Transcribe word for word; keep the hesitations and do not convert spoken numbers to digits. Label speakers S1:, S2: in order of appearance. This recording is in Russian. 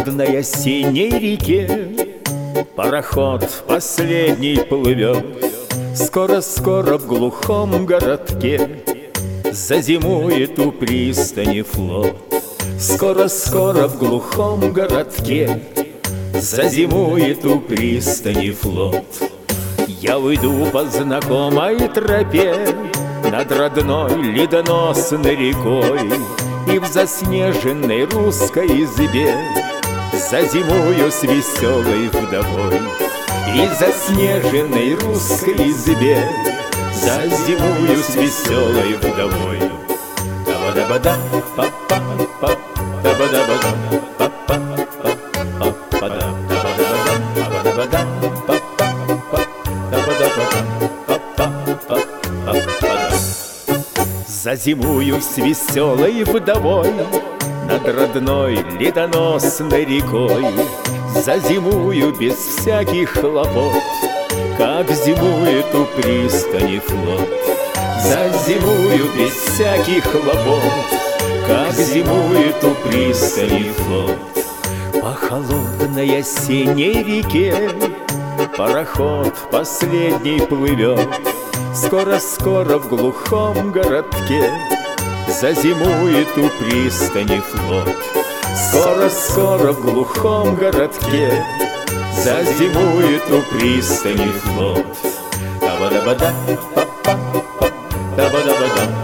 S1: холодной осенней реке пароход последний плывет. Скоро-скоро в глухом городке зазимует у пристани флот. Скоро-скоро в глухом городке зазимует у пристани флот. Я уйду по знакомой тропе над родной ледоносной рекой, и в заснеженной русской избе зазимую с веселой вдовой. И в заснеженной русской избе зазимую с веселой вдовой. Та-ба-да-ба-да, па-па-па, та-ба-да-ба-да, па-па-па, па-па-да, та-ба-да-ба-да, па-па-па, та-ба-да-ба-да, па-па-па. Зазимую с веселой вдовой над родной ледоносной рекой. Зазимую без всяких хлопот, как зимует у пристани флот. Зазимую без всяких хлопот, как зимует у пристани флот. По холодной осенней реке пароход последний плывет. Скоро-скоро в глухом городке зазимует у пристани флот. Скоро-скоро в глухом городке зазимует у пристани флот. Та-ба-да-ба-да, па-па-па, та-ба-да-ба-да.